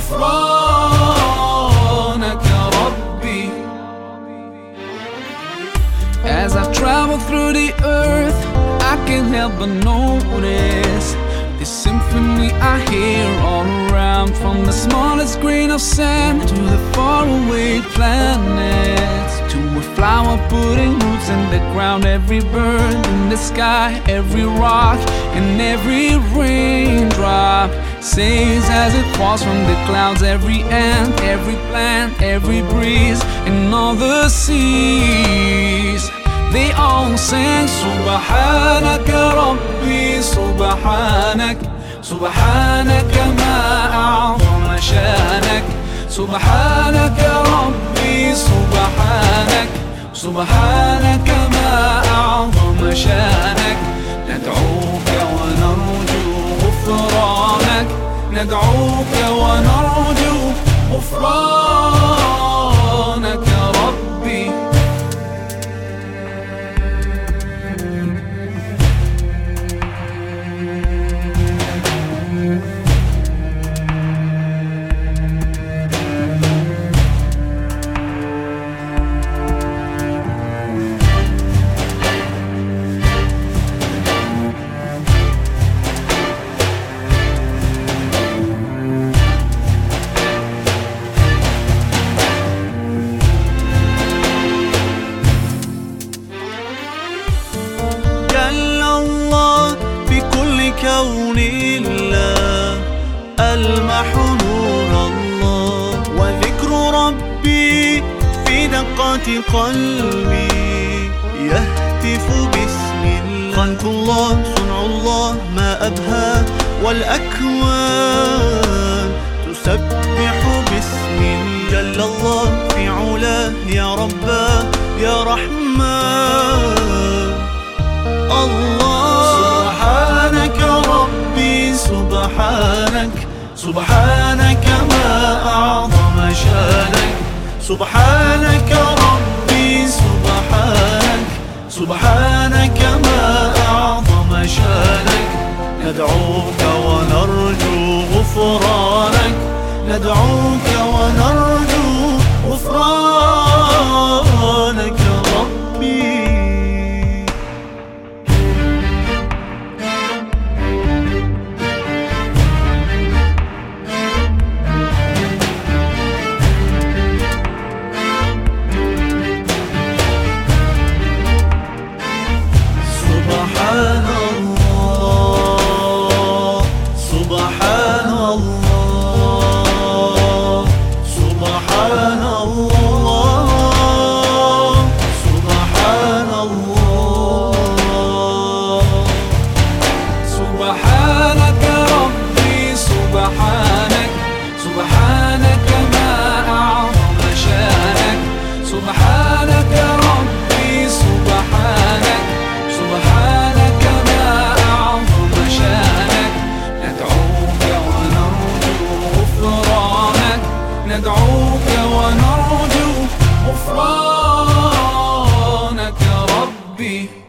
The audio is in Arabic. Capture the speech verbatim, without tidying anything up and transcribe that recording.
غفرانك يا ربي. As I travel through the earth, I can't help but notice this symphony I hear all around, from the smallest grain of sand to the faraway planets, to a flower putting roots in the ground, every bird in the sky, every rock and every raindrop sings as it falls from the clouds, every ant, every plant, every breeze, and all the seas. They all sing سبحانك ربي سبحانك سبحانك ما أعظم شانك. سبحانك ربي سبحانك سبحانك ما أعظم شانك. ندعوك ونرجو غفرانك ندعوك ونرجو غفرانك يا ربي. كون الله ألمح نور الله، وذكر ربي في دقات قلبي يهتف باسم الله. خلق الله صنع الله ما أبهى، والأكوان تسبح باسم جل الله في علاه يا رباه يا رحمن. الله سبحانك ربي سبحانك سبحانك ما أعظم شانك. سبحانك ربي سبحانك سبحانك ما أعظم شانك. ندعوك ونرجو غفرانك ندعوك ونرجو غفرانك يا ربي. سبحان الله سبحان الله سبحان الله سبحان الله. سبحانك ربي سبحانك سبحانك ما أعظم شانك. سبحانك ربي سبحانك سبحانك ما أعظم شانك. ندعوك ونرجو غفرانك ندعوك ونرجو غفرانك يا ربي.